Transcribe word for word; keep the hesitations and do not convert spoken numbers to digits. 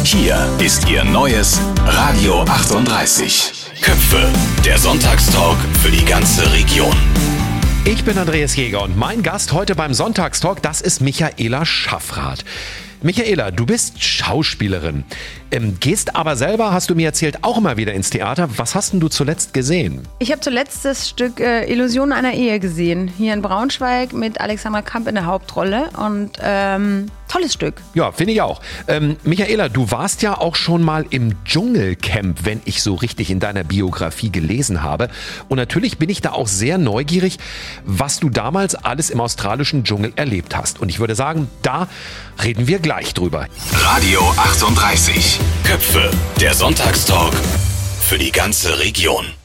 hier ist Ihr neues Radio achtunddreißig. Köpfe, der Sonntagstalk für die ganze Region. Ich bin Andreas Jäger und mein Gast heute beim Sonntagstalk, das ist Michaela Schaffrath. Michaela, du bist Schauspielerin, ähm, gehst aber selber, hast du mir erzählt, auch immer wieder ins Theater. Was hast denn du zuletzt gesehen? Ich habe zuletzt das Stück äh, Illusionen einer Ehe gesehen, hier in Braunschweig mit Alexandra Kamp in der Hauptrolle und ähm, tolles Stück. Ja, finde ich auch. Ähm, Michaela, du warst ja auch schon mal im Dschungelcamp, wenn ich so richtig in deiner Biografie gelesen habe. Und natürlich bin ich da auch sehr neugierig, was du damals alles im australischen Dschungel erlebt hast. Und ich würde sagen, da reden wir gleich drüber. Radio achtunddreißig. Köpfe, der Sonntagstalk für die ganze Region.